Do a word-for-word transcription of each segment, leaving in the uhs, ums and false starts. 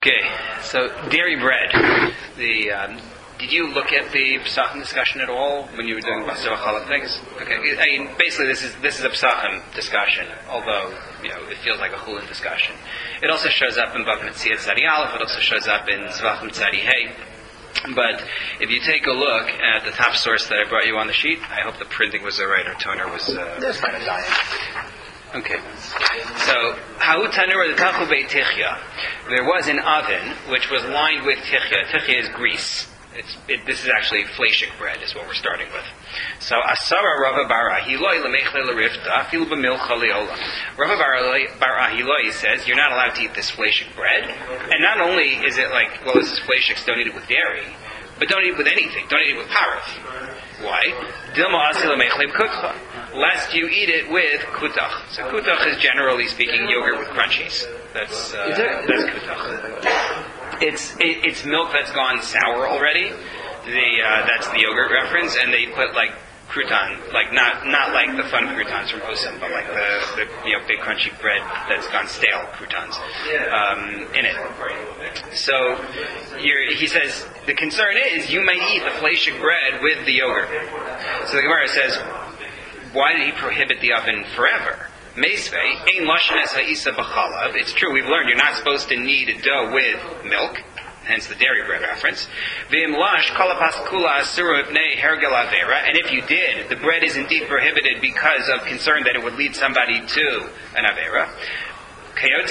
Okay, so dairy bread. The um, did you look at the Pesachim discussion at all when you were doing Basar Challah things? Okay, I mean basically this is this is a Pesachim discussion, although you know it feels like a Chulin discussion. It also shows up in Bava Metzia Tzadi Aleph. It also shows up in Zvachim Tzadi Hey. But if you take a look at the top source that I brought you on the sheet, I hope the printing was alright. Our toner was. Uh, There's fine a diet. Okay, so Ha'u Tanur Tachu Beit Tichya. There was an oven which was lined with tichya. Tichya is grease. It's, it, this is actually fleshik bread, is what we're starting with. So Asara Rava Bar Ahiloi Lemechle Lerifta Afilu B'Milcha Leola. Rava Bar Ahiloi says you're not allowed to eat this fleshik bread, and not only is it like, well, this is fleshik, so don't eat it with dairy, but don't eat it with anything. Don't eat it with paraf. Why? Dilma Asila Mechle Kutcha. Lest you eat it with kutach. So kutach is generally speaking yogurt with crunchies. That's uh, that's kutach. It's it, it's milk that's gone sour already. The uh, that's the yogurt reference, and they put like crouton, like not not like the fun croutons from Osam, but like the, the you know big crunchy bread that's gone stale croutons um, in it. So you're, he says the concern is you might eat the fleshik bread with the yogurt. So the Gemara says, why did he prohibit the oven forever? Meisvei, ein lashon es ha'isa b'chalav. It's true, we've learned you're not supposed to knead a dough with milk, hence the dairy bread reference. V'im lash kalapas kula asura mipnei hergel avera. And if you did, the bread is indeed prohibited because of concern that it would lead somebody to an avera. And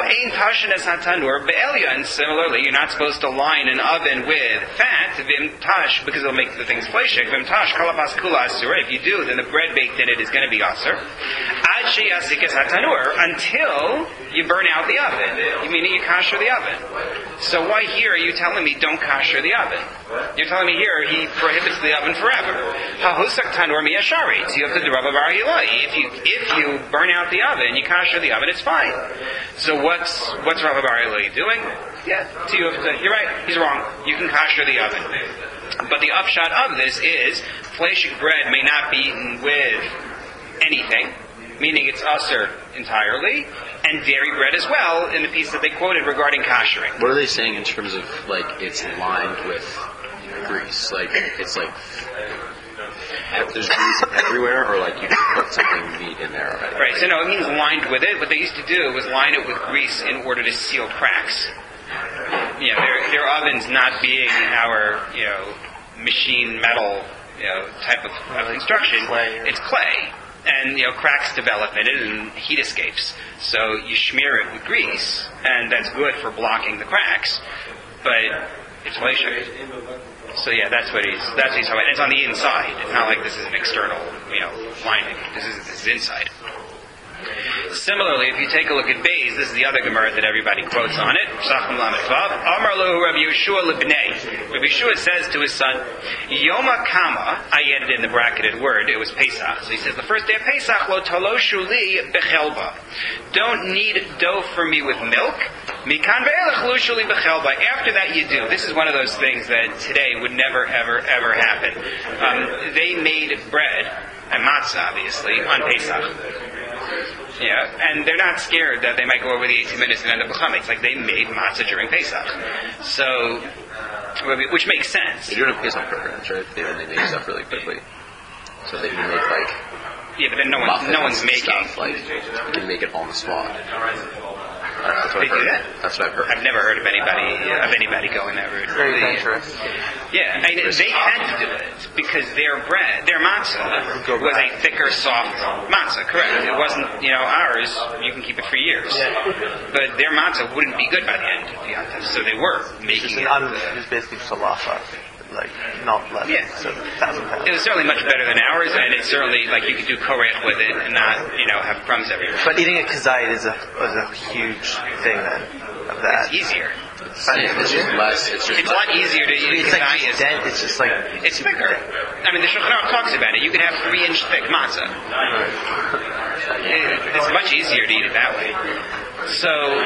similarly, you're not supposed to line an oven with fat, vimtash, because it'll make the things fleshik. Vimtash kalapas kula asura. If you do, then the bread baked in it is going to be aser. Ad sheyasikas hatanur, until you burn out the oven. You mean you kasher the oven. So why here are you telling me don't kasher the oven? You're telling me here he prohibits the oven forever. Hahusak tanur miyashari. So you have to do Rava Bar Ahiloi. If you if you burn out the oven, you kasher the oven, it's fine. So what's what's Rava Bar Ahiloi doing? Yeah, so you have to, you're right, he's wrong. You can kasher the oven. But the upshot of this is fleshik bread may not be eaten with anything, meaning it's usher entirely, and dairy bread as well, in the piece that they quoted regarding kashering. What are they saying in terms of, like, it's lined with grease? Like, it's like, there's grease everywhere, or like you can put something meat in there already? Right, so no, it means lined with it. What they used to do was line it with grease in order to seal cracks. You know, their, their ovens not being our, you know, machine metal, you know, type of, of construction, it's clay. And, you know, cracks develop in it and heat escapes. So you smear it with grease, and that's good for blocking the cracks, but it's fleshik. So yeah, that's what he's, that's what he's talking about. It's on the inside. It's not like this is an external, you know, lining. This is, this is inside. Similarly, if you take a look at Beis, this is the other Gemara that everybody quotes on it. Pesachim Lamed Vav. Amar Lahu Rabbi Yeshua Libnei. Rabbi Yeshua says to his son, Yoma Kama. I added in the bracketed word. It was Pesach. So he says, the first day of Pesach, Lo Taloshu Li Bechelba. Don't knead dough for me with milk. Mikan Ve'elech Lo Shuli Bechelba. After that, you do. This is one of those things that today would never, ever, ever happen. Um, they made bread and matzah, obviously, on Pesach. Yeah, and they're not scared that they might go over the eighteen minutes and end up with chametz. Like, they made matzah during Pesach. So, which makes sense. They're doing Pesach programs, right? They, they make stuff really quickly. So they can make, like... Yeah, but then no, one, no one's making... Stuff, like, you can make it on the spot. That's what they I've do heard. that? That's what I've heard. I've never heard of anybody uh, of anybody going that route. Very adventurous. Yeah, I mean, they had to do it because their bread, their matzah was a thicker, soft matzah. Correct. It wasn't, you know, ours. You can keep it for years, but their matzah wouldn't be good by the end of the Yontif. So they were making it. Un- uh, it's basically salafa. Like, not less. Yeah. So, thousand pounds. It was certainly much better than ours, and it's certainly, like, you could do korech with it and not, you know, have crumbs everywhere. But eating a kazayit is a, is a huge thing then, of that. It's easier. Yeah, it's just less. It's, just it's a lot easier to eat It's a like kazayit. dent, it's just like... It's thicker. I mean, the Shulchan Aruch talks about it. You could have three-inch thick matzah. It, it's much easier to eat it that way. So,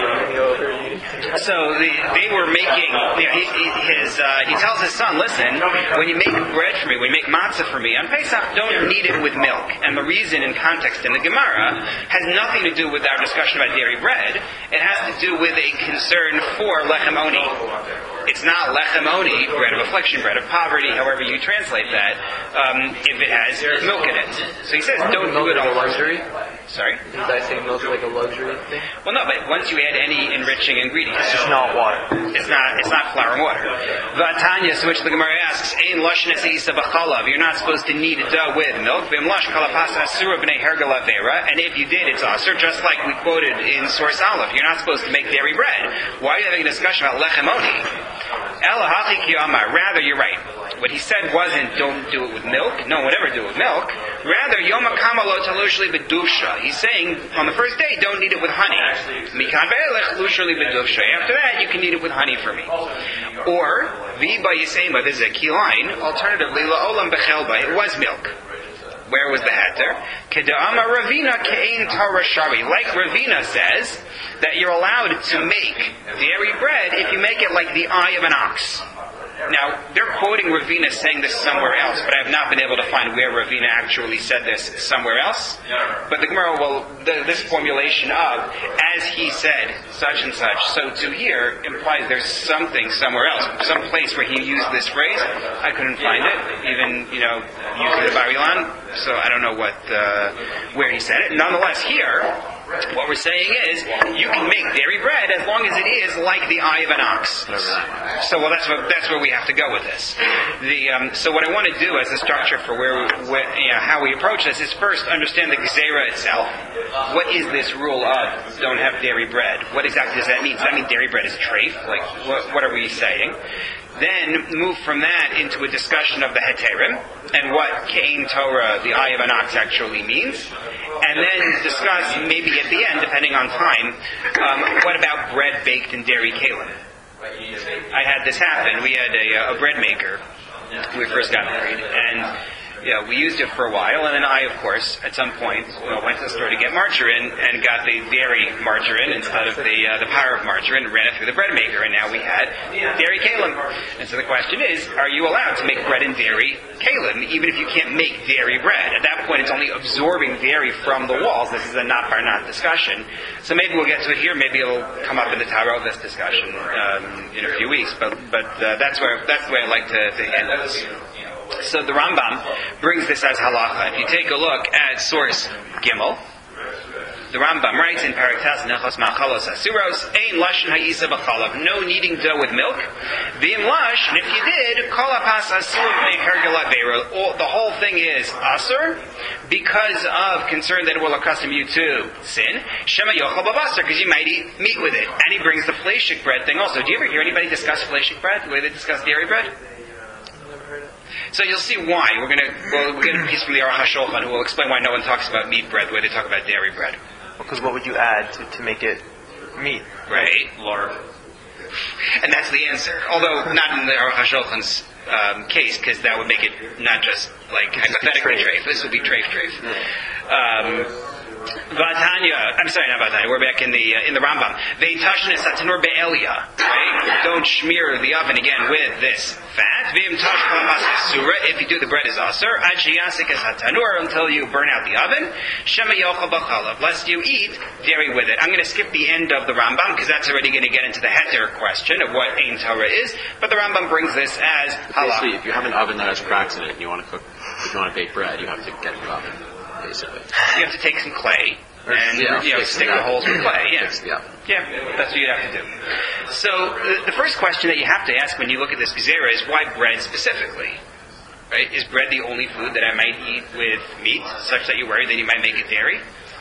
so the, they were making. You know, he, he, his, uh, he tells his son, "Listen, when you make bread for me, when you make matzah for me on Pesach, don't knead it with milk." And the reason, in context in the Gemara, has nothing to do with our discussion about dairy bread. It has to do with a concern for lechem oni. It's not lechem oni, bread of affliction, bread of poverty, however you translate that, um, if it has milk in it. So he says, don't do it on luxury. Sorry? Did I say milk like a luxury thing? Well, no, but once you add any enriching ingredients, It's just not water. it's not it's not flour and water. Vatanya, so which the Gemara asks, Ein lashnes isa b'chalav. You're not supposed to knead dough with milk. V'im lash kalapasa asura b'nei hergala vera. And if you did, it's asur. Just like we quoted in source Aleph, you're not supposed to make dairy bread. Why are you having a discussion about lechem oni? Ela hachi ki amar. Rather, you're right. What he said wasn't don't do it with milk. No one would ever do it with milk. Rather, yom kamalo talushli bedusha. He's saying on the first day, don't knead it with honey. Mikan ve'elech lushli bedusha. After that, you can knead it with honey for me. Or v'ba yisema. This is a key line. Alternatively, la'olam bechelba. It was milk. Where was the heter? Keda'ama Ravina ke'ein Torah shari. Like Ravina says, that you're allowed to make dairy bread if you make it like the eye of an ox. Now, they're quoting Ravina saying this somewhere else, but I have not been able to find where Ravina actually said this somewhere else. But the Gemara will, the, this formulation of, as he said, such and such, so to here, implies there's something somewhere else, some place where he used this phrase. I couldn't find it, even, you know, using the Bar-Ilan, so I don't know what, uh, where he said it. Nonetheless, here, what we're saying is, you can make dairy bread as long as it is like the eye of an ox. So, well, that's what, that's where we have to go with this. The um, so, what I want to do as a structure for where, where you know, how we approach this is first understand the gezerah itself. What is this rule of don't have dairy bread? What exactly does that mean? Does that mean dairy bread is treif? Like, what, what are we saying? Then move from that into a discussion of the heterim and what Kein Torah, the eye of an ox, actually means. And then discuss, maybe at the end, depending on time, um, what about bread baked in dairy kalim? I had this happen. We had a, a bread maker when we first got married, and you know, we used it for a while, and then I, of course, at some point, well, went to the store to get margarine and got the dairy margarine instead of the uh, the power of margarine and ran it through the bread maker, and now we had dairy kalim. And so the question is, are you allowed to make bread in dairy kalim, even if you can't make dairy bread? At that point, it's only absorbing dairy from the walls. This is a not bar not discussion. So maybe we'll get to it here. Maybe it'll come up in the Taro of this discussion um, in a few weeks. But but uh, that's where that's the way I like to, to handle this. So the Rambam brings this as halacha. If you take a look at source Gimel, the Rambam writes in Paraktas Nechos Machalos Asuros, Ein Lashon Ha'isa B'chalav, no kneading dough with milk. V'im Lash, and if you did, Kol Apas Asur B'nei Hergelat Beira, the whole thing is Asur, because of concern that it will accustom you to sin. Shema Yochel B'Basar, because you might eat meat with it. And he brings the fleshik bread thing also. Do you ever hear anybody discuss fleshik bread, the way they discuss dairy bread? So you'll see why. We're going to well, we'll get a piece from the Aruch HaShulchan who will explain why no one talks about meat bread the way they talk about dairy bread. Because what would you add to, to make it meat? Right. Lard. And that's the answer. Although not in the Aruch HaShulchan's um, case, because that would make it not just like hypothetically treif. This would be treif treif. Um, Vatanya, I'm sorry, not Vatanya. We're back in the uh, in the Rambam. Veitashnes satanur be'elia. Right? Don't smear the oven again with this fat. Vim tash kalamas surah. If you do the bread is asur. Ad sheyasik es hatanur, until you burn out the oven. Shema yochel b'chalav, lest you eat dairy with it. I'm going to skip the end of the Rambam because that's already going to get into the heter question of what Ein Torah is. But the Rambam brings this as halach. Basically, if you have an oven that has cracks in it and you want to cook, if you want to bake bread, you have to get the oven. Basically. You have to take some clay and yeah, you know, stick the holes with clay. Yeah. yeah, yeah, that's what you have to do. So the, the first question that you have to ask when you look at this gezerah is why bread specifically? Right? Is bread the only food that I might eat with meat, such that you're worried that you might make it dairy?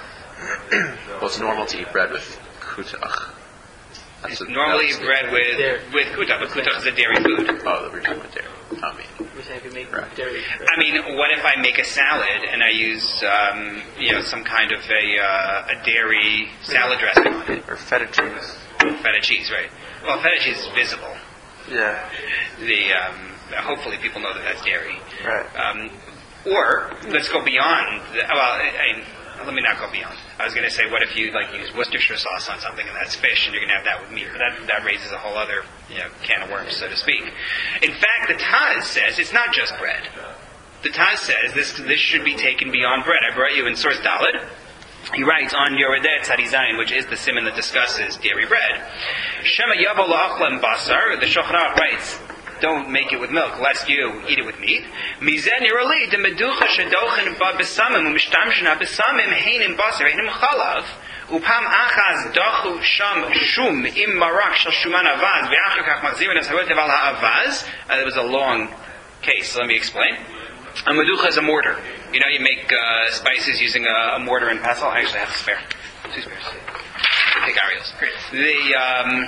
Well, it's normal to eat bread with kutach. It's normally eat bread with Dairy. with kutach, but kutach is a dairy food. Oh, we're talking about dairy. I mean, We're saying if you make Right. dairy. I mean, what if I make a salad and I use, um, you know, some kind of a uh, a dairy salad dressing on it? Or feta cheese? Feta cheese, right? Well, feta cheese is visible. Yeah. The um, hopefully people know that that's dairy. Right. Um, or let's go beyond. The, well, I, let me not go beyond. I was going to say, what if you like use Worcestershire sauce on something and that's fish, and you're going to have that with meat? But that that raises a whole other you know can of worms, so to speak. In fact, the Taz says it's not just bread. The Taz says this this should be taken beyond bread. I brought you in source Daled. He writes on Yoredeh Tzadi Zayin, which is the simon that discusses dairy bread. Shema Yavo La'achlam Basar. The Shulchan Aruch writes, don't make it with milk, lest you eat it with meat. Mizen Yerali de Meducha Shedochen Ba Besamim Umishtamshin Abesamim Heinim Basar Heinim Chalav. Upam Achaz Dachu Sham Shum Im Marak Shal Shuman Avaz Ve'achar Kach Machzirin Es Harotev Al HaAvaz. It was a long case, so let me explain. A meducha is a mortar. You know, you make uh, spices using a, a mortar and pestle. I actually have a spare. Two spares. Take Ariel's. Great. The, um,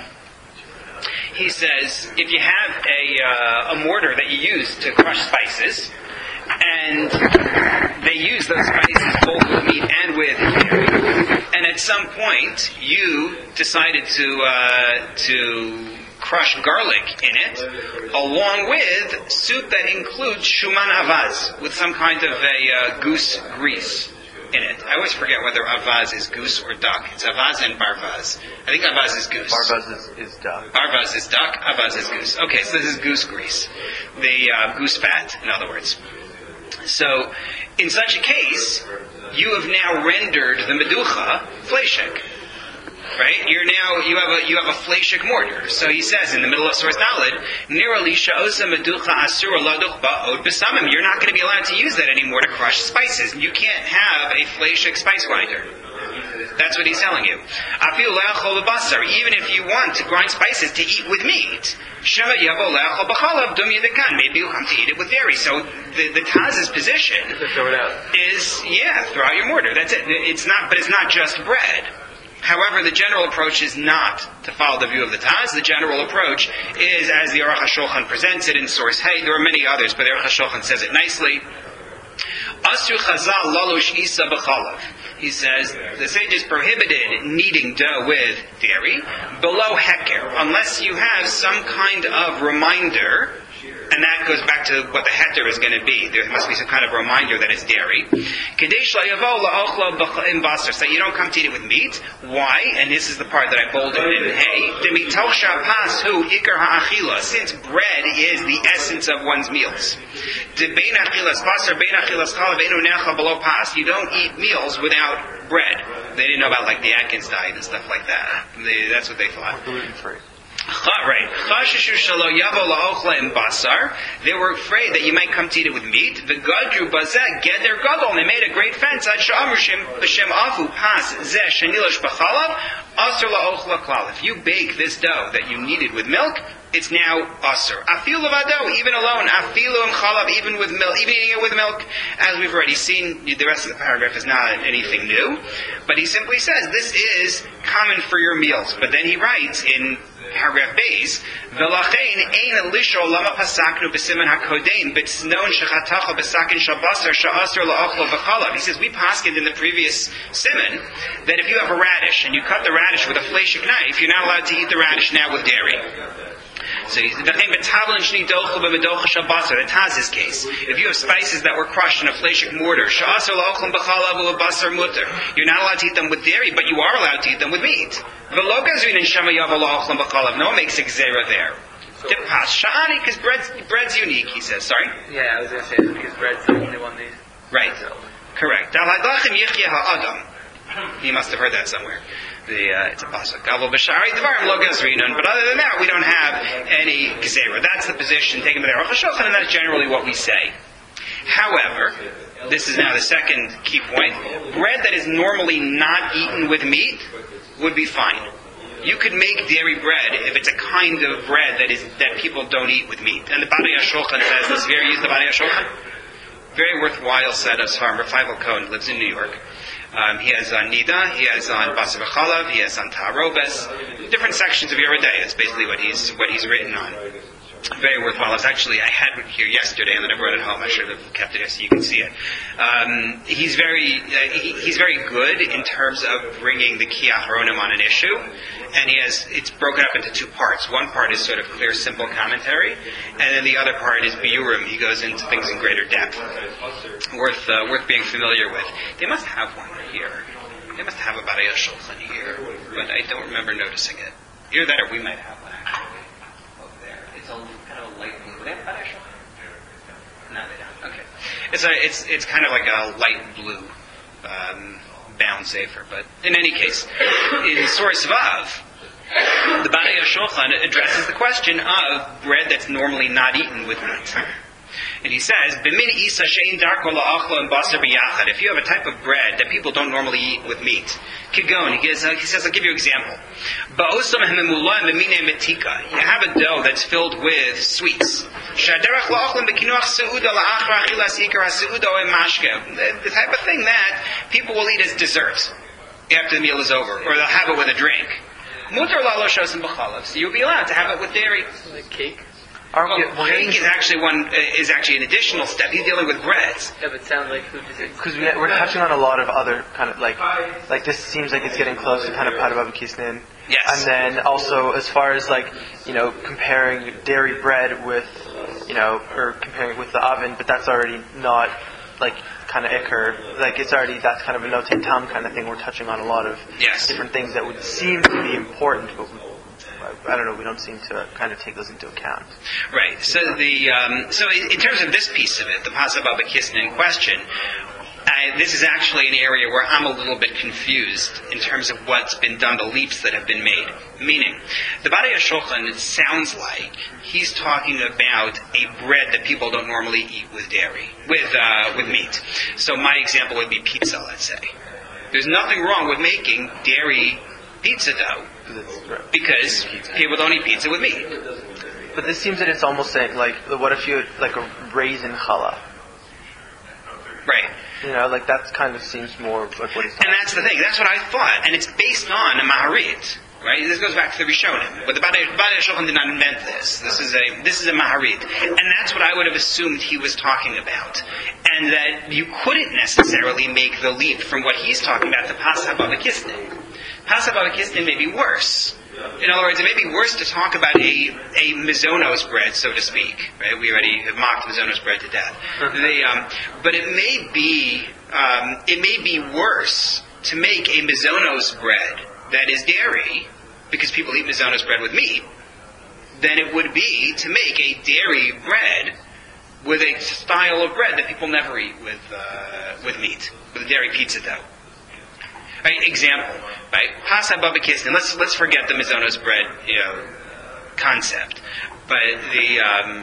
he says, if you have a, uh, a mortar that you use to crush spices, and they use those spices both with meat and with dairy, and at some point you decided to uh, to crush garlic in it, along with soup that includes shuman avaz, with some kind of a uh, goose grease in it. I always forget whether avaz is goose or duck. It's avaz and barvaz. I think avaz is goose. Barvaz is, is duck. Barvaz is duck, avaz is goose. Okay, so this is goose grease. The uh, goose fat, in other words. So, in such a case, you have now rendered the meducha fleshek. Right? You're now, you have a, you have a fleshik mortar. So he says in the middle of source Daled, Niralisha osa meducha asura laduch ba'od besamim. You're not going to be allowed to use that anymore to crush spices. You can't have a fleshik spice grinder. That's what he's telling you. Afilu le'achol b'basar. Even if you want to grind spices to eat with meat, shema yavo le'achol b'chalav dum yidekan. Maybe you'll come to eat it with dairy. So the, the Taz's position throw it out. is, yeah, throw out your mortar. That's it. It's not, but it's not just bread. However, the general approach is not to follow the view of the Taz. The general approach is, as the Aruch HaShulchan presents it in source Hey. There are many others, but the Aruch HaShulchan says it nicely. Asru chazal lalush isa b'chalav. He says the sages prohibited kneading dough with dairy below heker, unless you have some kind of reminder. And that goes back to what the heter is going to be. There must be some kind of reminder that it's dairy. So you don't come to eat it with meat. Why? And this is the part that I bolded in. Hey, since bread is the essence of one's meals. You don't eat meals without bread. They didn't know about like the Atkins diet and stuff like that. They, that's what they thought. Gluten-free. Right. They were afraid that you might come to eat it with meat. The gadru bazeh geder gadol. They made a great fence. If you bake this dough that you kneaded with milk, it's now asur. Afilu levado, even alone. Afilu im chalav, even with milk, even eating it with milk. As we've already seen, the rest of the paragraph is not anything new. But he simply says this is common for your meals. But then he writes in paragraph base, V'lachein ein lisho lama pasaknu b'siman hakodein b'tznon shechatacha b'sakin shabasar sha'asur la'achlo v'chalav. He says, we paskined in the previous simon that if you have a radish and you cut the radish with a fleshik knife, you're not allowed to eat the radish now with dairy. So he's the Taz's case. If you have spices that were crushed in a fleshik mortar, you're not allowed to eat them with dairy, but you are allowed to eat them with meat. No one makes a gzera there. Sha'ani, because bread's, bread's unique, he says. Sorry? Yeah, I was going to say this because bread's the only one they... Right. Correct. He must have heard that somewhere. The, uh, it's a pasuk. But other than that, we don't have any gzera. That's the position taken by the Aruch HaShulchan, and that's generally what we say. However, this is now the second key point. Bread that is normally not eaten with meat would be fine. You could make dairy bread if it's a kind of bread that is that people don't eat with meat. And the Badei HaShulchan says this. Have you ever used the Badei HaShulchan? Very worthwhile set as farmer. Feivel Cohen lives in New York. Um, he has on Nida, he has on Basar V'chalav, he has on Ta'arobes, different sections of Yoredeh. That's basically what he's what he's written on. very worthwhile. It's actually, I had it here yesterday and then I brought it home. I should have kept it here so you can see it. Um, he's very uh, he, he's very good in terms of bringing the Ki Achronim on an issue, and he has it's broken up into two parts. One part is sort of clear, simple commentary, and then the other part is Biurim. He goes into things in greater depth, worth uh, worth being familiar with. They must have one here. They must have a Badei Shulchan here, but I don't remember noticing it. Either that or we might have one actually. Over there. It's a kind of a light blue. Do they have Badei Shulchan? No, they don't. Okay. It's a, it's, it's kind of like a light blue, um, bound safer. But in any case, in Source Vav, the Badei Shulchan addresses the question of bread that's normally not eaten with meat. And he says, "B'min isa she'in darko la'achlo and basar b'yachad." If you have a type of bread that people don't normally eat with meat, kigon. He, gives, uh, he says, "I'll give you an example. Ba'osam hememula b'minei metika." You have a dough that's filled with sweets. Shaderach la'achlo b'kinuach seuda la'achra achilas ikar ha'seuda o'emashke. The type of thing that people will eat as dessert after the meal is over, or they'll have it with a drink. Mutar la'lo shosim b'chalav. So you'll be allowed to have it with dairy. Like cake? Aren't we, Well, cake is actually one uh, is actually an additional step. He's dealing with breads. Yeah, but it sounds like food is because we, we're touching on a lot of other kind of like like this seems like it's getting close to kind of Padababa Kisnin. Yes. And then also as far as like you know comparing dairy bread with you know or comparing it with the oven, but that's already not like kind of ikr. Like it's already that's kind of a note tam kind of thing. We're touching on a lot of Yes. different things that would seem to be important, but we, I don't know. We don't seem to kind of take those into account. Right. So the um, so in, in terms of this piece of it, the Pasababa Kisnin in question, I, this is actually an area where I'm a little bit confused in terms of what's been done, the leaps that have been made. Meaning, the Badei Shulchan, it sounds like he's talking about a bread that people don't normally eat with dairy, with uh, with meat. So my example would be pizza, let's say. There's nothing wrong with making dairy pizza dough because people don't eat pizza with meat. But this seems that it's almost saying like, what if you had like a raisin challah? Right. You know, like that kind of seems more like what he's And that's the thing. That's what I thought. And it's based on a Maharit. Right? This goes back to the Rishonim. But the Badei Shulchan did not invent this. This is a this is a Maharit. And that's what I would have assumed he was talking about. And that you couldn't necessarily make the leap from what he's talking about to Pasababa Kisnin. Pasababa Kisnin may be worse. In other words, it may be worse to talk about a, a Mizonos bread, so to speak. Right? We already have mocked Mizonos bread to death. They, um, but it may be um, it may be worse to make a Mizonos bread that is dairy, because people eat Mizonos bread with meat, than it would be to make a dairy bread with a style of bread that people never eat with uh, with meat, with a dairy pizza dough. Right, example, right? Pasababa Kisnin. Let's let's forget the Mizonos bread, you know, concept, but the um,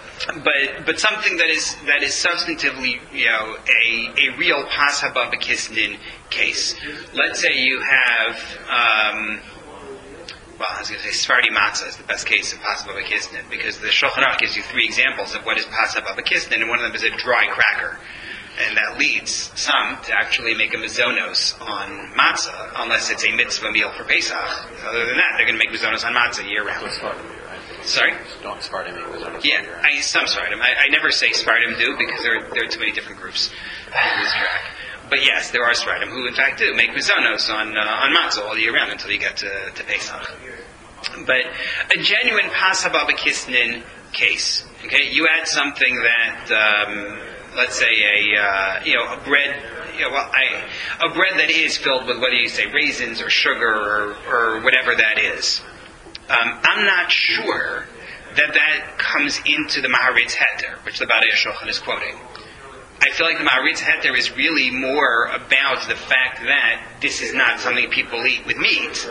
but but something that is that is substantively, you know, a a real Pasababa Kisnin case. Let's say you have, um, well, I was going to say Sephardi matzah is the best case of Pasababa Kisnin because the Shulchan Aruch gives you three examples of what is Pasababa Kisnin, and one of them is a dry cracker. And that leads some to actually make a mizonos on matzah, unless it's a mitzvah meal for Pesach. Other than that, they're going to make mizonos on matzah year round. Sorry? Don't Spartim make mizonos. Yeah, I, some Spartim. I, I never say Spartim do because there, there are too many different groups to lose track. But yes, there are Spartim who in fact do make mizonos on uh, on matzah all year round until you get to, to Pesach. But a genuine Pasababa Kisnin case, okay, you add something that. Um, Let's say a uh, you know a bread, you know, well, I, a bread that is filled with what do you say raisins or sugar or, or whatever that is. Um, I'm not sure that that comes into the Maharit's Heter, which the Badei Shulchan is quoting. I feel like the Maharit's Heter is really more about the fact that this is not something people eat with meat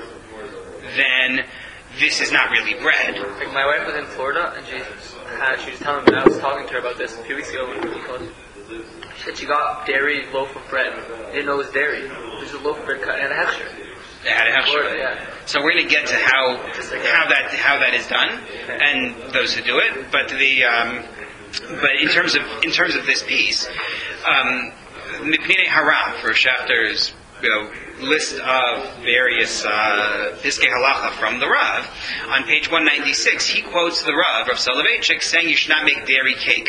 than this is not really bread. Like my wife was in Florida and she had, she was telling me, I was talking to her about this a few weeks ago when we called. She said she got dairy loaf of bread. Didn't know it was dairy. It was a loaf of bread cut and a hefsher. They had a hefsher. Florida, yeah. So we're going to get to how how that how that is done and those who do it. But the um, but in terms of in terms of this piece, um, Mipnei Haram for Shafter's you know, list of various uh, Piskei Halacha from the Rav. On page one ninety-six, he quotes the Rav, Rav Soloveitchik, saying you should not make dairy cake.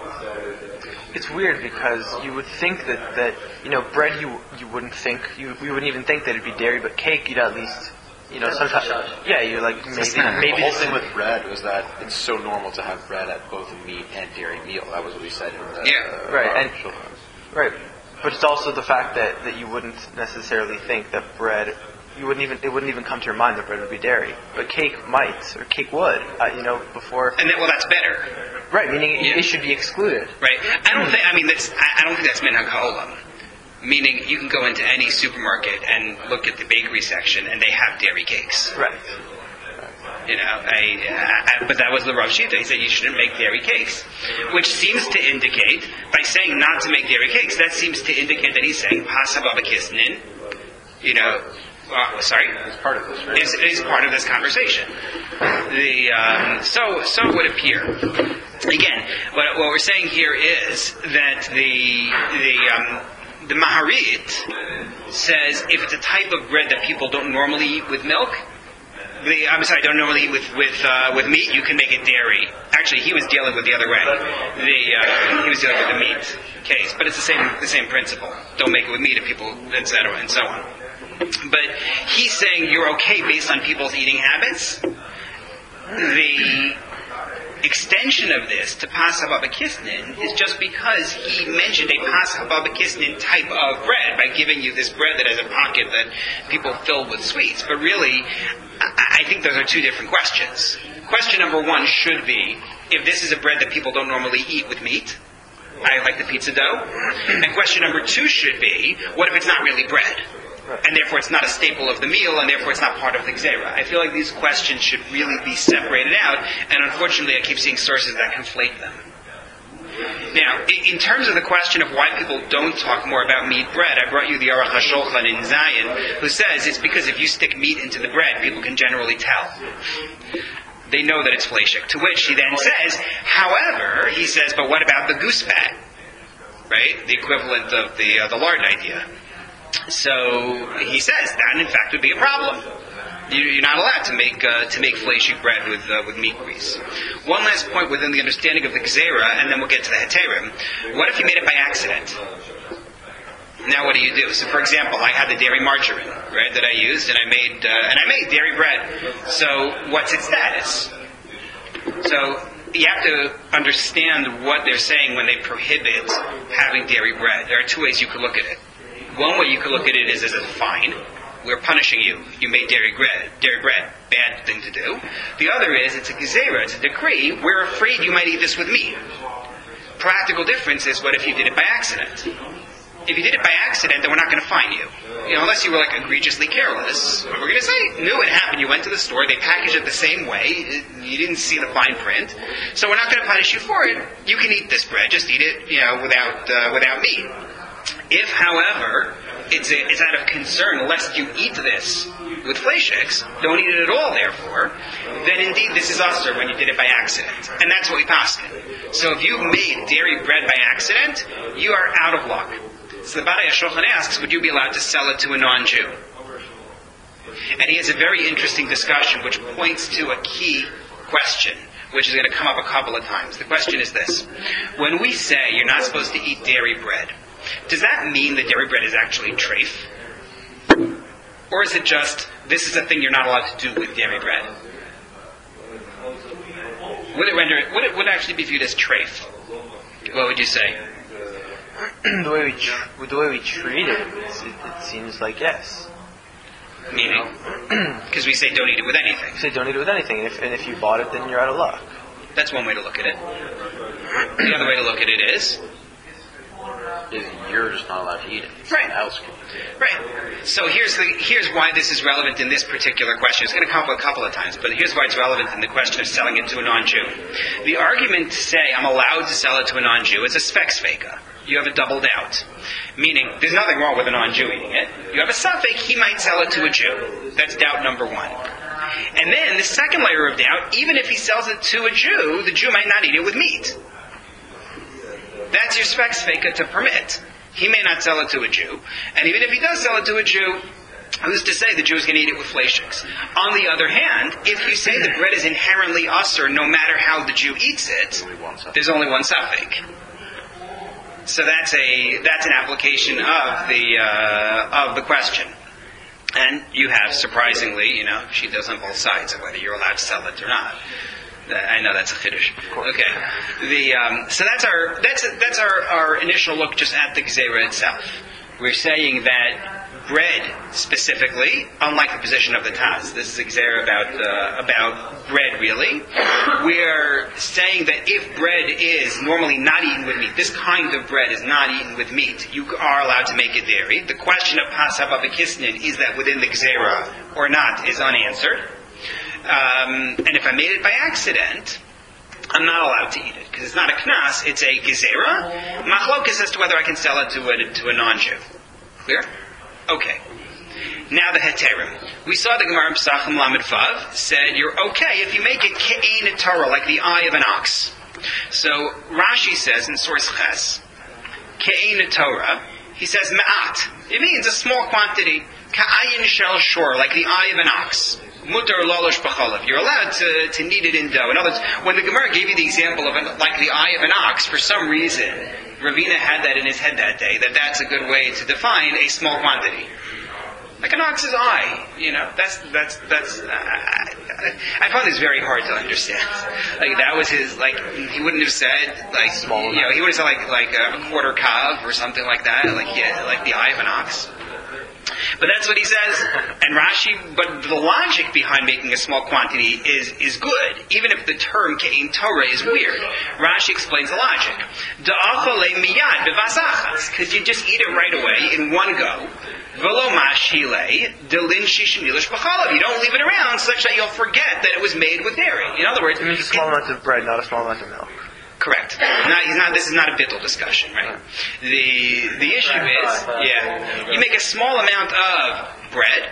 It's weird because you would think that, that you know, bread you you wouldn't think, you, you wouldn't even think that it'd be dairy, but cake you'd at least, you know, sometimes, yeah, you're like, maybe, maybe the whole thing with bread was that it's so normal to have bread at both a meat and dairy meal. That was what we said in the yeah. uh, right, and, right. But it's also the fact that, that you wouldn't necessarily think that bread, you wouldn't even it wouldn't even come to your mind that bread would be dairy, but cake might, or cake would, uh, you know, before. And then, well, that's better. Right, meaning it, yeah. it should be excluded. Right. I don't think. I mean, that's. I, I don't think that's minhag ha'olam. Meaning, you can go into any supermarket and look at the bakery section, and they have dairy cakes. Right. You know, I, I, but that was the Rav Shita. He said you shouldn't make dairy cakes, which seems to indicate, by saying not to make dairy cakes, that seems to indicate that he's saying Pasa Baba Kisnin. You know, uh, sorry, it's part of this, right? Is, is part of this conversation. The um, so so it would appear. Again, what, what we're saying here is that the the um, the Maharit says if it's a type of bread that people don't normally eat with milk. The, I'm sorry, don't normally eat with with uh, with meat. You can make it dairy. Actually, he was dealing with the other way. The uh, he was dealing with the meat case, but it's the same the same principle. Don't make it with meat if people, et cetera, and so on. But he's saying you're okay based on people's eating habits. The extension of this to Pas Haba Kisnin is just because he mentioned a Pas Haba Kisnin type of bread by giving you this bread that has a pocket that people fill with sweets. But really, I think those are two different questions. Question number one should be, if this is a bread that people don't normally eat with meat, I like the pizza dough. And question number two should be, what if it's not really bread? And therefore it's not a staple of the meal, and therefore it's not part of the gzeira. I feel like these questions should really be separated out, and unfortunately I keep seeing sources that conflate them. Now, in terms of the question of why people don't talk more about meat bread, I brought you the Aruch HaShulchan in Zion, who says it's because if you stick meat into the bread, people can generally tell. They know that it's fleshik. To which he then says, however, he says, but what about the goose fat? Right? The equivalent of the uh, the lard idea. So he says that, in fact, would be a problem. You're not allowed to make uh, to make fleshik bread with uh, with meat grease. One last point within the understanding of the gzeira, and then we'll get to the heterim. What if you made it by accident? Now, what do you do? So, for example, I had the dairy margarine, right, that I used, and I made uh, and I made dairy bread. So, what's its status? So, you have to understand what they're saying when they prohibit having dairy bread. There are two ways you could look at it. One way you could look at it is as a fine. We're punishing you. You made dairy bread. Dairy bread, bad thing to do. The other is, it's a gezerah, it's a decree. We're afraid you might eat this with meat. Practical difference is, what if you did it by accident? If you did it by accident, then we're not going to fine you. You know, unless you were like egregiously careless. We're going to say, knew it happened. You went to the store, they packaged it the same way. You didn't see the fine print. So we're not going to punish you for it. You can eat this bread. Just eat it, you know, without uh, without meat. If, however, it's, a, it's out of concern lest you eat this with fleshiks, don't eat it at all, therefore, then indeed this is usher when you did it by accident. And that's what we paskin. So if you made dairy bread by accident, you are out of luck. So the Badai HaShulchan asks, would you be allowed to sell it to a non-Jew? And he has a very interesting discussion which points to a key question, which is going to come up a couple of times. The question is this. When we say you're not supposed to eat dairy bread, does that mean that dairy bread is actually treif? Or is it just, this is a thing you're not allowed to do with dairy bread? Would it render it, would it, would it actually be viewed as treif? What would you say? the way we tr- the way we treat it, it, it seems like yes. Meaning? Because we say don't eat it with anything. We say don't eat it with anything, and if, and if you bought it, then you're out of luck. That's one way to look at it. The other way to look at it is, you're just not allowed to eat it. Right. Someone else can. Right. So here's the here's why this is relevant in this particular question. It's going to come up a couple of times, but here's why it's relevant in the question of selling it to a non-Jew. The argument to say I'm allowed to sell it to a non-Jew is a spek-sveka. You have a double doubt. Meaning, there's nothing wrong with a non-Jew eating it. You have a safek, he might sell it to a Jew. That's doubt number one. And then, the second layer of doubt, even if he sells it to a Jew, the Jew might not eat it with meat. That's your spek-sveka to permit. he may not sell it to a Jew. And even if he does sell it to a Jew, who's to say the Jew is going to eat it with fleishiks? On the other hand, if you say the bread is inherently usur, no matter how the Jew eats it, there's only one suffix. So that's a that's an application of the uh, of the question. And you have, surprisingly, you know, she does on both sides of whether you're allowed to sell it or not. I know that's a chiddush. Okay. The um, so that's our that's that's our, our initial look just at the Gezerah itself. We're saying that bread specifically, unlike the position of the Taz, this is a Gezerah about uh, about bread really. We're saying that if bread is normally not eaten with meat, this kind of bread is not eaten with meat, you are allowed to make it dairy. The question of Pas Haba B'Kisnin, is that within the Gezerah or not, is unanswered. Um, and if I made it by accident, I'm not allowed to eat it because it's not a knas; it's a gezerah. Machlokas as to whether I can sell it to a to a non-Jew. Clear? Okay. Now the heterim. We saw the Gemara in Pesachim Lamed Vav said you're okay if you make it ke'ein Torah, like the eye of an ox. So Rashi says in source Ches, ke'ein Torah. He says ma'at. It means a small quantity. Ka'ayin shel shor, like the eye of an ox. Mutar lolosh b'chalav. You're allowed to, to knead it in dough. In other words, when the Gemara gave you the example of an, like the eye of an ox, for some reason, Ravina had that in his head that day, that that's a good way to define a small quantity. Like an ox's eye, you know, that's, that's, that's, uh, I, I found this very hard to understand. Like, that was his, like, he wouldn't have said, like, Small you know, he would have said, like, like a quarter kav or something like that, like, yeah, like the eye of an ox. But that's what he says. And Rashi, but the logic behind making a small quantity is, is good, even if the term ke'ein Torah is weird. Rashi explains the logic. Da'achole miyad b'vasachas, because you just eat it right away in one go. V'lo mashile delin shishin milish b'chalav. You don't leave it around such that you'll forget that it was made with dairy. In other words, it means a small amount of bread, not a small amount of milk. Correct. Not, he's not, this is not a bittul discussion, right? The the issue is, yeah, you make a small amount of bread,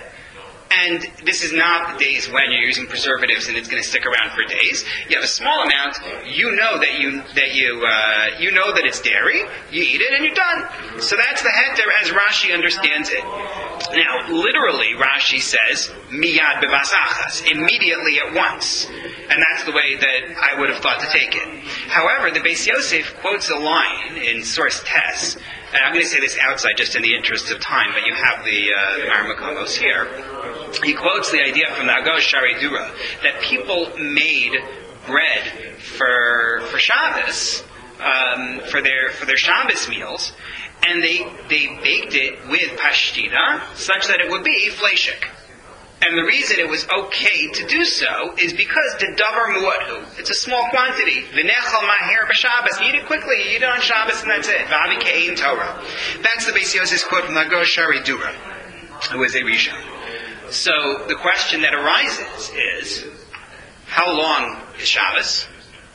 and this is not the days when you're using preservatives and it's going to stick around for days. You have a small amount. You know that you that you uh, you know that it's dairy. You eat it and you're done. So that's the heter as Rashi understands it. Now, literally, Rashi says miyad bevasachas, immediately at once, and that's the way that I would have thought to take it. However, the Beis Yosef quotes a line in source Tes, and I'm going to say this outside just in the interest of time, but you have the uh, Marmakomos here. He quotes the idea from the Agos Shari Dura that people made bread for for Shabbos, um, for their for their Shabbos meals, and they they baked it with pashtida such that it would be fleishik. And the reason it was okay to do so is because the davar mu'adhu, it's a small quantity. V'nechal maher b'Shabbos, you eat it quickly, you eat it on Shabbos and that's it. V'avi ke'ein Torah. That's the Beis Yosef's quote from the Agos Shari Dura, who is a Rishon. So the question that arises is, how long is Shabbos?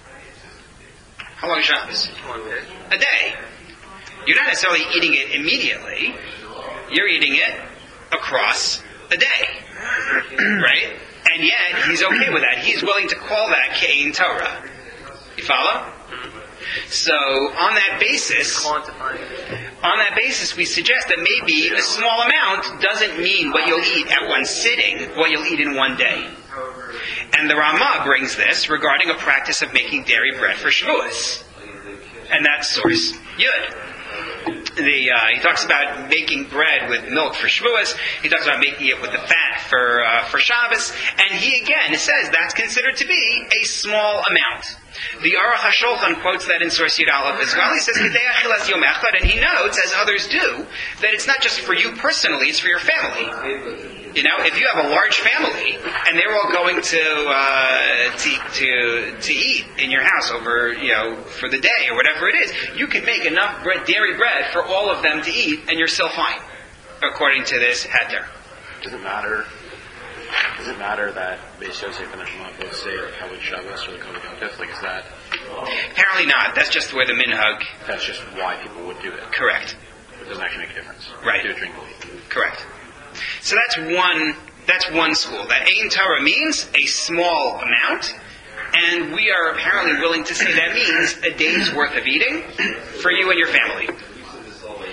How long is Shabbos? A day. You're not necessarily eating it immediately. You're eating it across a day. Right? And yet, he's okay with that. He's willing to call that ke'ein Torah. You follow? So, on that basis, on that basis, we suggest that maybe a small amount doesn't mean what you'll eat at one sitting, what you'll eat in one day. And the Ramah brings this regarding a practice of making dairy bread for Shavuos. And that's source Yud. The, uh, he talks about making bread with milk for Shavuos. He talks about making it with the fat for uh, for Shabbos. And he again says that's considered to be a small amount. The Aruch HaShulchan quotes that in Source Yud Aleph as well. He says, Kedei achilas yom echad, and he notes, as others do, that it's not just for you personally, it's for your family. You know, if you have a large family, and they're all going to, uh, to, to, to eat in your house over, you know, for the day or whatever it is, you can make enough bread, dairy bread for all of them to eat, and you're still fine, according to this heter. Does it matter? Does it matter that Beis Yosef and the Shema both say or Kavod Shabbos or the Kavod Yom Tov? Like, is that? Apparently not. That's just the way the minhag. That's just why people would do it. Correct. It doesn't actually make a difference. Right. Do it during the week. Correct. So that's one. That's one school. That ein Torah means a small amount, and we are apparently willing to say that means a day's worth of eating for you and your family.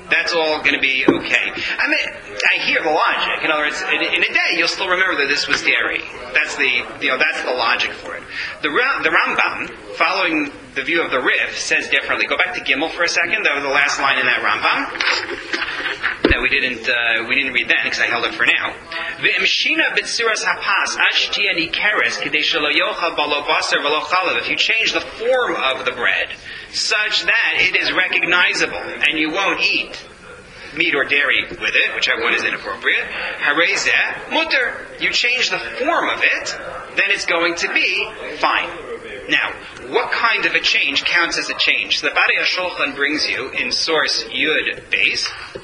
That's all going to be okay. I mean, I hear the logic. In other words, in, in a day, you'll still remember that this was dairy. That's the, you know, that's the logic for it. The, Ra- the Rambam, following the view of the Rif, says differently. Go back to Gimel for a second. That was the last line in that Rambam. That we didn't, uh, we didn't read then because I held it for now. V'imshina b'tzuras hapas ashti ani keres k'dei shelo yochal balo basar v'lo chalav. If you change the form of the bread such that it is recognizable and you won't eat meat or dairy with it, whichever one is inappropriate, harezeh mutter. You change the form of it, then it's going to be fine. Now, what kind of a change counts as a change? So the Bari HaShulchan brings you in source Yud base.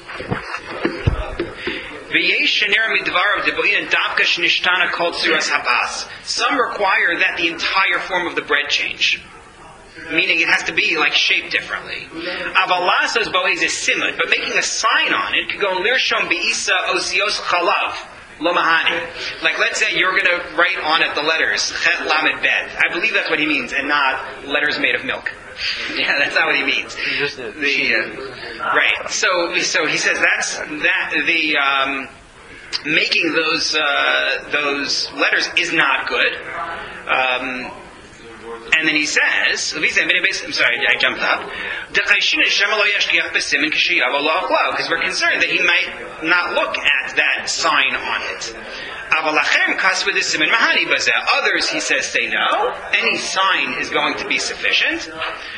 Some require that the entire form of the bread change. Meaning it has to be like shaped differently. Avalasas boes is simud, but making a sign on it could go lirshom beisa osios chalav lomahani. Like let's say you're going to write on it the letters chet lamed bet. I believe that's what he means, and not letters made of milk. Yeah, that's not what he means. The uh, right. So so he says that's that the um, making those uh, those letters is not good. Um, And then he says, I'm sorry, I jumped up. Because we're concerned that he might not look at that sign on it. Others, he says, say no. Any sign is going to be sufficient.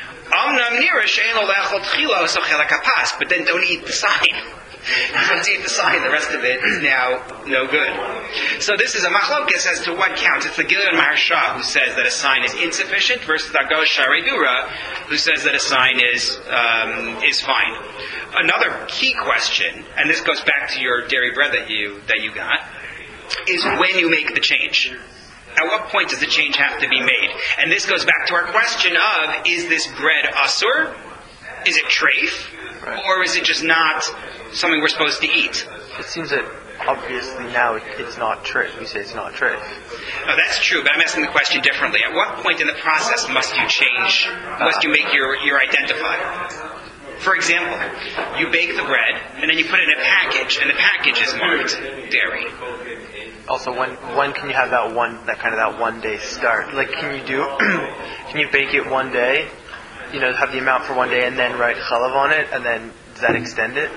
But then don't eat the sign. Once you eat the sign, the rest of it is now no good. So this is a machlokes as to what counts. It's the Gilead Maharsha who says that a sign is insufficient versus the Agosh Sharei Dura who says that a sign is um, is fine. Another key question, and this goes back to your dairy bread that you that you got, is when you make the change. At what point does the change have to be made? And this goes back to our question of, is this bread asur? Is it treif? Right. Or is it just not something we're supposed to eat? It seems that obviously now it, it's not treif. You say it's not treif. No, that's true, but I'm asking the question differently. At what point in the process must you change, must you make your, your identifier? For example, you bake the bread, and then you put it in a package, and the package is marked dairy. Also, when when can you have that one, that kind of that one day start? Like, can you do, can you bake it one day, you know, have the amount for one day, and then write chalav on it, and then does that extend it?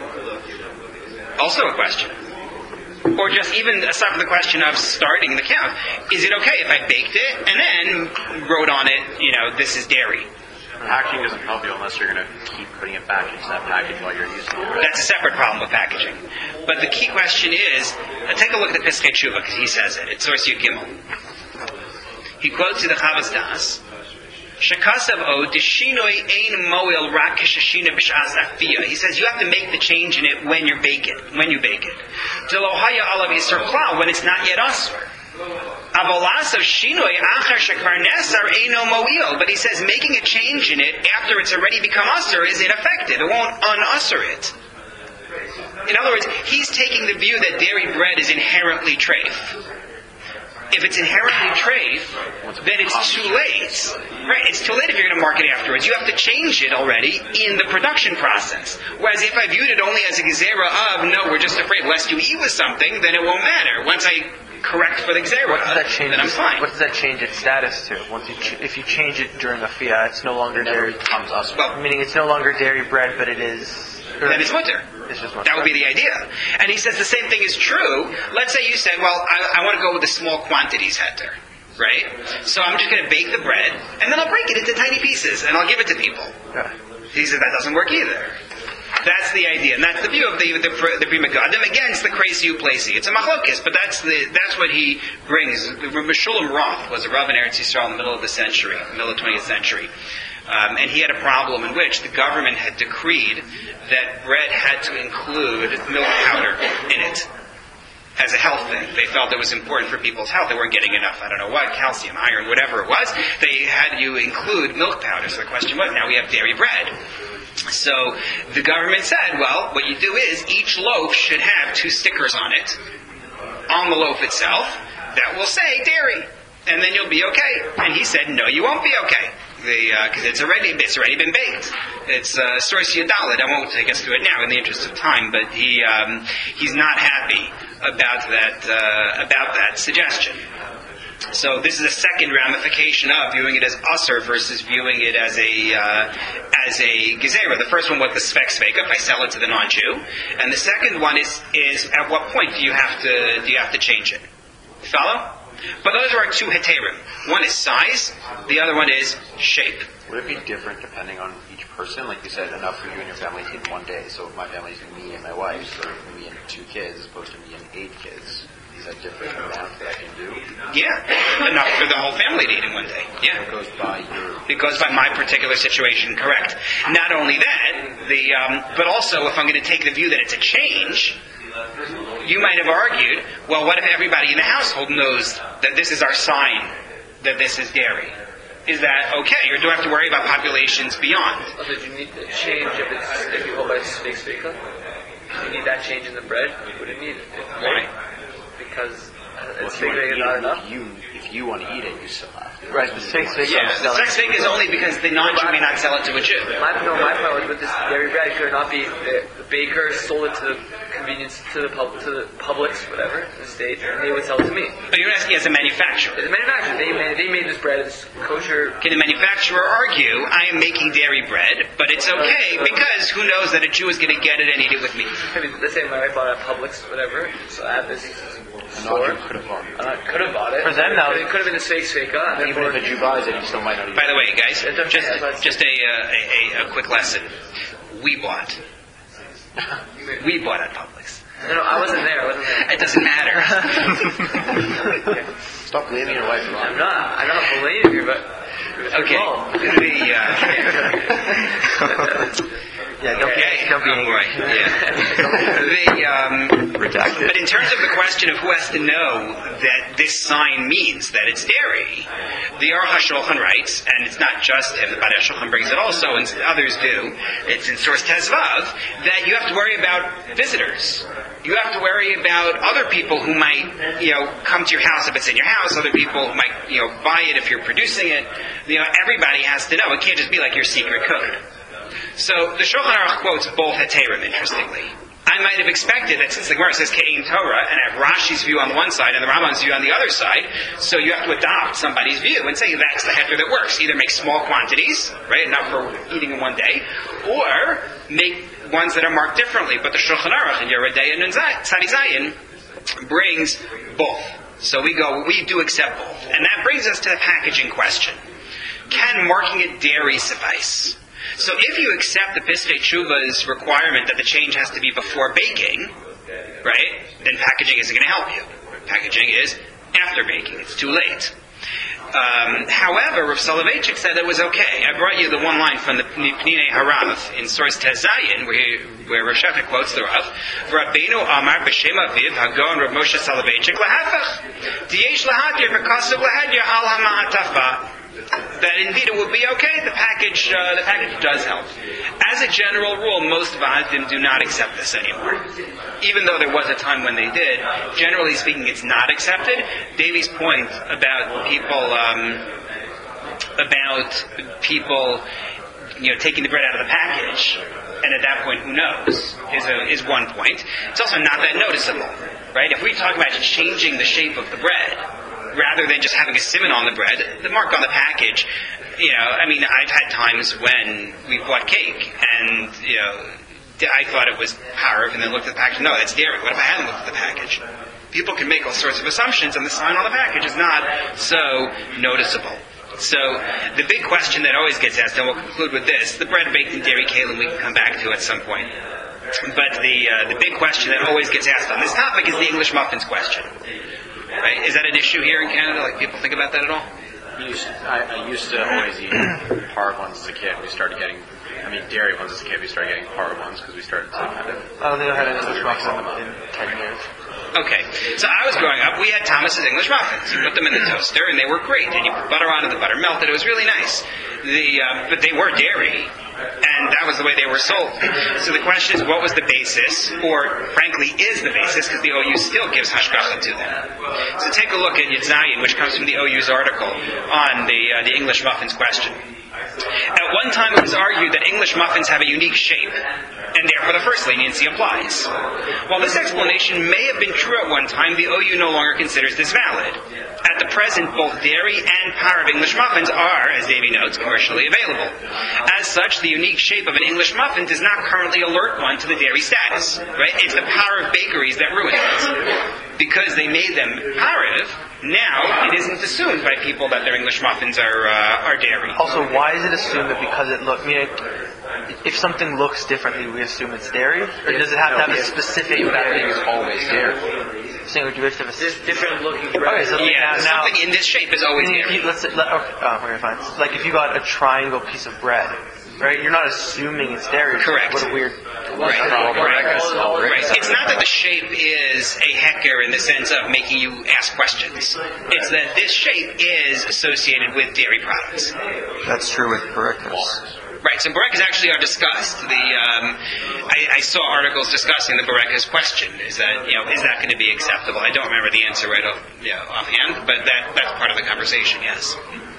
Also a question. Or just even aside from the question of starting the count, is it okay if I baked it and then wrote on it, you know, this is dairy? Packaging doesn't help you unless you're going to keep putting it back into that package while you're using it. Right? That's a separate problem with packaging. But the key question is, uh, take a look at the Piskei Tshuva, because he says it. It's Source Yud Gimel. He quotes to the Chavaz Das, Shekasav o deshinoi ein moel rak kishashina b'shas afiyah. He says you have to make the change in it when you bake it. When you bake it. Delohaya alav yisur klal, when it's not yet asur. Avolasav shinoi achar shekvar nesar eino moel. But he says making a change in it after it's already become asur is ineffective. It won't unasur it. In other words, he's taking the view that dairy bread is inherently treif. If it's inherently treif, then it's too late. Right? It's too late if you're going to market it afterwards. You have to change it already in the production process. Whereas if I viewed it only as a gezerah of, no, we're just afraid lest you eat with something, then it won't matter. Once I correct for the gezerah, then I'm fine. What does that change its status to? Once you ch- if you change it during a fiyah, it's no longer dairy. Well, meaning it's no longer dairy bread, but it is. Then it's mutter. That would be the idea. And he says the same thing is true. Let's say you said, well, I, I want to go with the small quantities heter, right? So I'm just going to bake the bread, and then I'll break it into tiny pieces, and I'll give it to people. Yeah. He says that doesn't work either. That's the idea, and that's the view of the the, the Pri Megadim against the Kreisi Uplesi. It's a machlokes, but that's the that's what he brings. Meshulam Roth was a Rav in Eretz Yisrael in the middle of the century, middle of the twentieth century. Um, and he had a problem in which the government had decreed that bread had to include milk powder in it as a health thing. They felt it was important for people's health. They weren't getting enough, I don't know what, calcium, iron, whatever it was. They had you include milk powder. So the question was, now we have dairy bread. So the government said, well, what you do is each loaf should have two stickers on it, on the loaf itself, that will say dairy. And then you'll be okay. And he said, no, you won't be okay. because uh, it's already it's already been baked. It's uh, source Yadalit. I won't take us through it now in the interest of time, but he um, he's not happy about that uh, about that suggestion. So this is a second ramification of viewing it as usher versus viewing it as a uh, as a gezerah. The first one was the svek sveka, if I sell it to the non-Jew, and the second one is is at what point do you have to do you have to change it? Follow? But those are our two heterim. One is size, the other one is shape. Would it be different depending on each person? Like you said, enough for you and your family in one day. So if my family's me and my wife, so me and two kids as opposed to me and eight kids. Is that different amount that I can do? Yeah, enough for the whole family to eat in one day. Yeah, it goes by your. It goes by my particular situation. Correct. Not only that, the um, but also if I'm going to take the view that it's a change, you might have argued, well, what if everybody in the household knows that this is our sign that this is dairy? Is that okay, or do I have to worry about populations beyond? Oh, did you need the change if it's if you go by steak speaker? You need that change in the bread. You wouldn't need it. Why? Because Well, it's if you want bigger to eat not it, enough. if you if you want to eat it, you still have to. Right, the six fig. Yeah, the sex fig is only because the non-Jew may not sell it to a Jew. My, no, my point was with this dairy bread could not be the, the baker sold it to the convenience to the pub, to the Publix, whatever, the state, and they would sell it to me. But you're asking as a manufacturer. As a manufacturer, they made they made this bread. It's kosher. Can the manufacturer argue, I am making dairy bread, but it's okay because who knows that a Jew is going to get it and eat it with me? I mean, the same way I bought it at Publix, whatever. So I have this store. Could have bought it. And I could have bought it. For them, now- it could have been a fake fake. Even if a Jew buys it, he still might not eat By it. the way, guys, It's okay, just that's- just a, uh, a, a a quick lesson. We bought. We bought at Publix. No, no, I wasn't there. I wasn't there. It doesn't matter. Stop blaming your wife, I'm Ron. not. I'm not blaming you, but Okay. The uh, Yeah, don't okay. be, don't be Oh, angry. boy. Yeah. The um, Redacted. But in terms of the question of who has to know that this sign means that it's dairy, the Aruch HaShulchan writes, and it's not just him, the Bad HaShulchan brings it also, and others do, it's in source Tezvav, that you have to worry about visitors. You have to worry about other people who might, you know, come to your house if it's in your house, other people who might, you know, buy it if you're producing it. You know, everybody has to know. It can't just be like your secret code. So the Shulchan Aruch quotes both heterim, interestingly. I might have expected that since the Gemara says Ke'en Torah, and I have Rashi's view on the one side and the Rambam's view on the other side, so you have to adopt somebody's view and say that's the heter that works. Either make small quantities, right, enough for eating in one day, or make ones that are marked differently. But the Shulchan Aruch in Yoreh De'ah and Tzadi Zayin brings both. So we go, we do accept both. And that brings us to the packaging question. Can marking it dairy suffice? So if you accept the Piskei Tshuva's requirement that the change has to be before baking, right, then packaging isn't going to help you. Packaging is after baking. It's too late. Um, however, Rav Soloveitchik said it was okay. I brought you the one line from the Pninei Harav in source Tez Zayin, where, he, where Rav Shefner quotes the Rav. Rabbeinu Amar b'Shem Aviv Hagon Rav Moshe Soloveitchik lahafach Diyesh lahatir v'kasav lahadya al ha'ma'atafa. That indeed it would be okay. The package, uh, the package does help. As a general rule, most Vahadim do not accept this anymore. Even though there was a time when they did, generally speaking, it's not accepted. Davey's point about people, um, about people, you know, taking the bread out of the package, and at that point, who knows, is a, is one point. It's also not that noticeable, right? If we talk about changing the shape of the bread, rather than just having a simon on the bread, the mark on the package, you know, I mean, I've had times when we bought cake, and, you know, I thought it was Harv, and then looked at the package, no, that's dairy. What if I hadn't looked at the package? People can make all sorts of assumptions, and the sign on the package is not so noticeable. So, the big question that always gets asked, and we'll conclude with this, the bread baked in dairy kalim we can come back to at some point. But the uh, the big question that always gets asked on this topic is the English muffins question. Right? Is that an issue here in Canada? Like, people think about that at all? I used, I, I used to always eat hard ones as a kid. We started getting, I mean, dairy ones as a kid. We started getting hard ones because we started to kind of. I don't think I've had an English muffin in ten years. Okay, so I was growing up, we had Thomas's English muffins. You put them in the toaster, and they were great. And you put butter on it, the butter melted. It was really nice. The uh, but they were dairy, and that was the way they were sold. So the question is, what was the basis, or frankly, is the basis, because the O U still gives hashgacha to them. So take a look at Yitzayin, which comes from the O U's article on the uh, the English muffins question. At one time it was argued that English muffins have a unique shape, and therefore the first leniency applies. While this explanation may have been true at one time, the O U no longer considers this valid. At the present, both dairy and power of English muffins are, as Davy notes, commercially available. As such, the unique shape of an English muffin does not currently alert one to the dairy status. Right? It's the power of bakeries that ruin it. Because they made them powerative, now it isn't assumed by people that their English muffins are uh, are dairy. Also, why is it assumed that because it look? I mean, if something looks differently, we assume it's dairy, or does it have to have a specific dairy? It's always dairy. So would you have to have a There's different looking bread. Okay, so Yeah, now, now something in this shape is always if dairy. you, let's say, let, okay, oh, okay, fine. Like if you got a triangle piece of bread, right? You're not assuming it's dairy. Correct. What a weird. Right, right, Right. right. It's not that the shape is a hecker in the sense of making you ask questions. It's that this shape is associated with dairy products. That's true with Barakas. Right, so Barekas actually are discussed. The um, I, I saw articles discussing the Barekas question. Is that you know is that going to be acceptable? I don't remember the answer right off, you know, offhand, but that that's part of the conversation. Yes.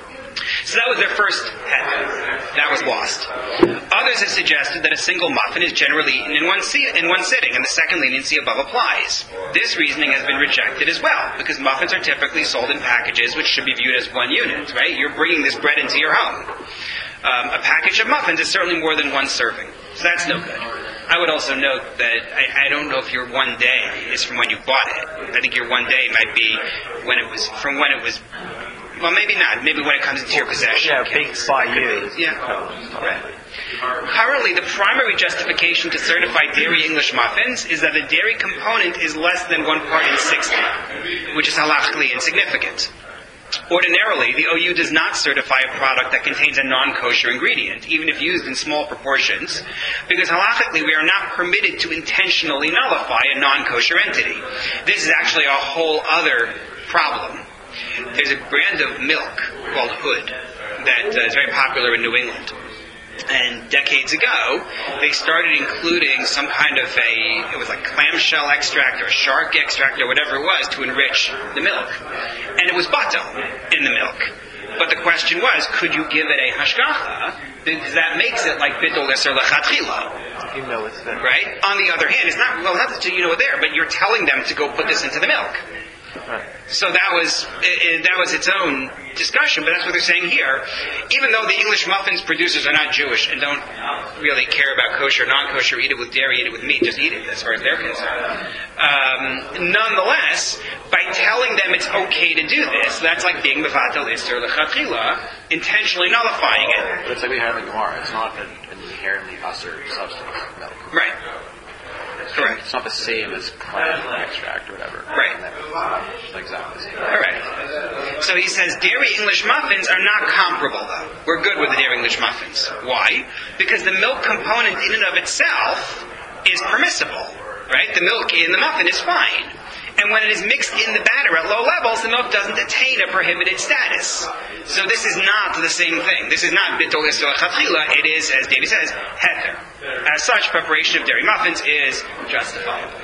So that was their first head. That was lost. Others have suggested that a single muffin is generally eaten in one, se- in one sitting, and the second leniency above applies. This reasoning has been rejected as well, because muffins are typically sold in packages which should be viewed as one unit, right? You're bringing this bread into your home. Um, a package of muffins is certainly more than one serving, so that's no good. I would also note that I, I don't know if your one day is from when you bought it. I think your one day might be when it was from when it was. Well, maybe not. Maybe when it comes into your possession. Yeah, baked by you. Yeah. Right. Currently, the primary justification to certify dairy English muffins is that the dairy component is less than one part in sixty, which is halachically insignificant. Ordinarily, the O U does not certify a product that contains a non-kosher ingredient, even if used in small proportions, because halachically we are not permitted to intentionally nullify a non-kosher entity. This is actually a whole other problem. There's a brand of milk called Hood that uh, is very popular in New England. And decades ago, they started including some kind of a, it was like clamshell extract or shark extract or whatever it was to enrich the milk. And it was batel in the milk. But the question was, could you give it a hashgacha? Because that makes it like bittul iser lechatchila. You know it's there. Right? On the other hand, it's not, well, not that you know it there, but you're telling them to go put this into the milk. Right. So that was it, that was its own discussion, but that's what they're saying here. Even though the English muffins producers are not Jewish and don't really care about kosher, non-kosher, eat it with dairy, eat it with meat, just eat it as far as they're concerned. Um, nonetheless, by telling them it's okay to do this, that's like being mevatel iser lechatchila, intentionally nullifying it. But it's like we have in Gemara. It's not an inherently usher substance, milk. Right. Correct. It's not the same as clam extract or whatever. Right. It's not exactly the same. Correct. So he says dairy English muffins are not comparable, though. We're good with the dairy English muffins. Why? Because the milk component in and of itself is permissible. Right? The milk in the muffin is fine. And when it is mixed in the batter at low levels, the milk doesn't attain a prohibited status. So this is not the same thing. This is not bittul iser lechatchila. It is, as David says, heter. As such, preparation of dairy muffins is justifiable.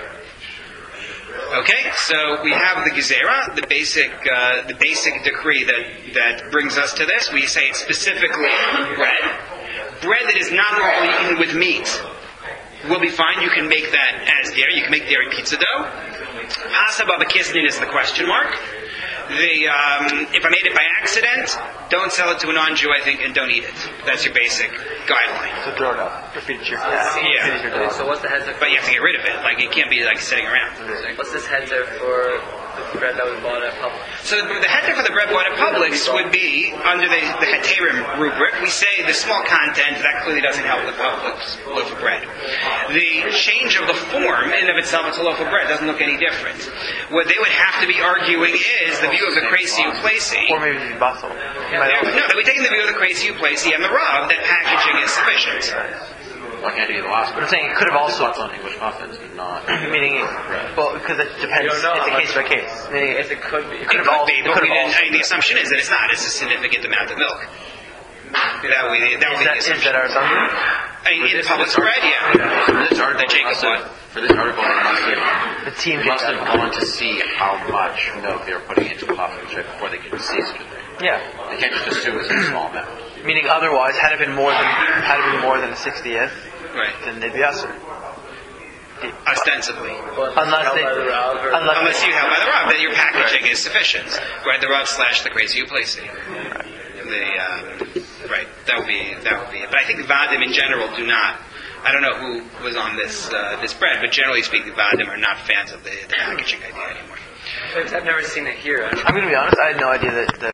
Okay, so we have the gezerah, the basic, uh, the basic decree that that brings us to this. We say it's specifically bread, bread that is not normally eaten with meat. Will be fine. You can make that as dairy. You can make dairy pizza dough. Hasa baba kisnin is the question mark. The um, if I made it by accident, don't sell it to a non-Jew, I think, and don't eat it. That's your basic guideline. So throw it out. Or feed it to your cat. Yeah. Feed it to your Okay, dog. so what's the heads But you have to get rid of it. Like it can't be like sitting around. What's this heads for the bread that we bought at Publix? So the, the heter for the bread bought at Publix would be under the, the heterim rubric. We say the small content that clearly doesn't help the Publix loaf of bread. The change of the form in and of itself, it's a loaf of bread. Doesn't look any different. What they would have to be arguing is the view of the crazy Uplesi. Or maybe the bustle. No, that we're taking the view of the crazy Uplesi and the Rav that packaging is sufficient. Why can't you get the last But one? I'm saying it could have also, It's on English muffins, but not. meaning, well, because it depends. You don't know. It's a case by case. Meaning, Yes, it could be. It could could have also- be, it but could we have didn't, also I mean, the assumption is that it's not. It's a significant amount of milk. That would be, that would is be that, the is assumption. that our assumption? I mean, in Publix bread, yeah. For this article, That Jacob must have- bought. for this article, they must have, The team they did must have that. gone to see how much milk they were putting into the muffins right before they could see such a thing. Yeah. They can't just assume it's a small amount. Meaning otherwise, had it been more than had it been more than a sixtieth, Right. then they'd be usher. Ostensibly. Unless they, unless, Unless you held by the Rav, then your packaging is sufficient. Right, the Rav slash the crazy Uplesi. The um, right, that would be that would be it. But I think Vadim in general do not. I don't know who was on this uh, this bread, but generally speaking, Vadim are not fans of the, the packaging idea anymore. I've never seen it here. I'm going to be honest. I had no idea that. that